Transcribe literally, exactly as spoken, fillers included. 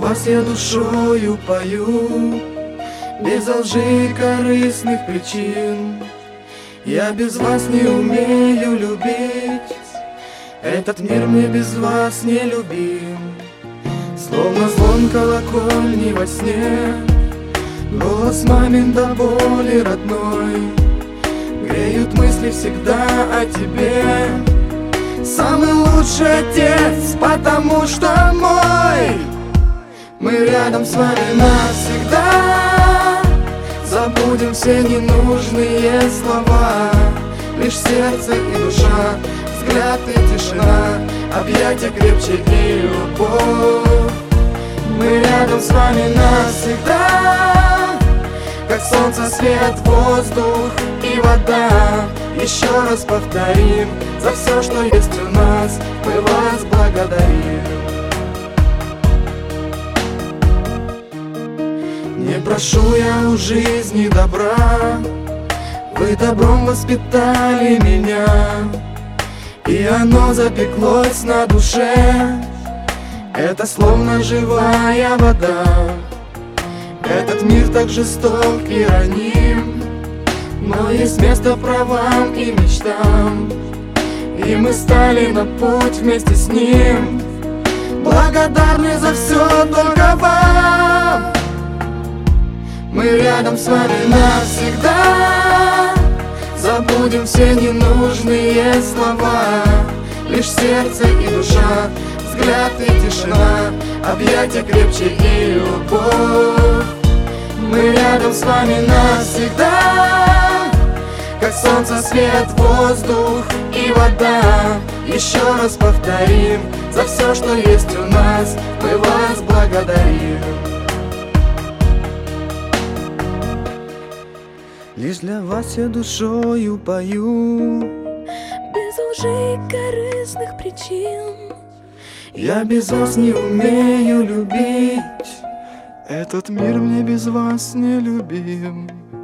вас я душою пою, без лжи и корыстных причин. Я без вас не умею любить, этот мир мне без вас не любим. Словно звон колокольни во сне, голос мамин до боли родной, греют мысли всегда о тебе. Самый лучший отец, потому что мой. Мы рядом с вами навсегда, забудем все ненужные слова. Лишь сердце и душа, взгляд и тишина, объятия крепче и любовь. Мы рядом с вами навсегда, как солнце, свет, воздух и вода. Еще раз повторим, за все, что есть у нас, мы вас благодарим. Не прошу я у жизни добра, вы добром воспитали меня, и оно запеклось на душе. Это словно живая вода. Этот мир так жесток и раним, но есть место правам и мечтам, и мы стали на путь вместе с ним. Благодарны за все только вам. Мы рядом с вами навсегда, забудем все ненужные слова. Лишь сердце и душа, взгляд и тишина, объятия крепче и любовь. Мы рядом с вами навсегда, как солнце, свет, воздух и вода. Еще раз повторим, за все, что есть у нас, мы вас благодарим. Лишь для вас я душою пою, без лжи и корыстных причин. Я без вас не умею любить, этот мир мне без вас не любим.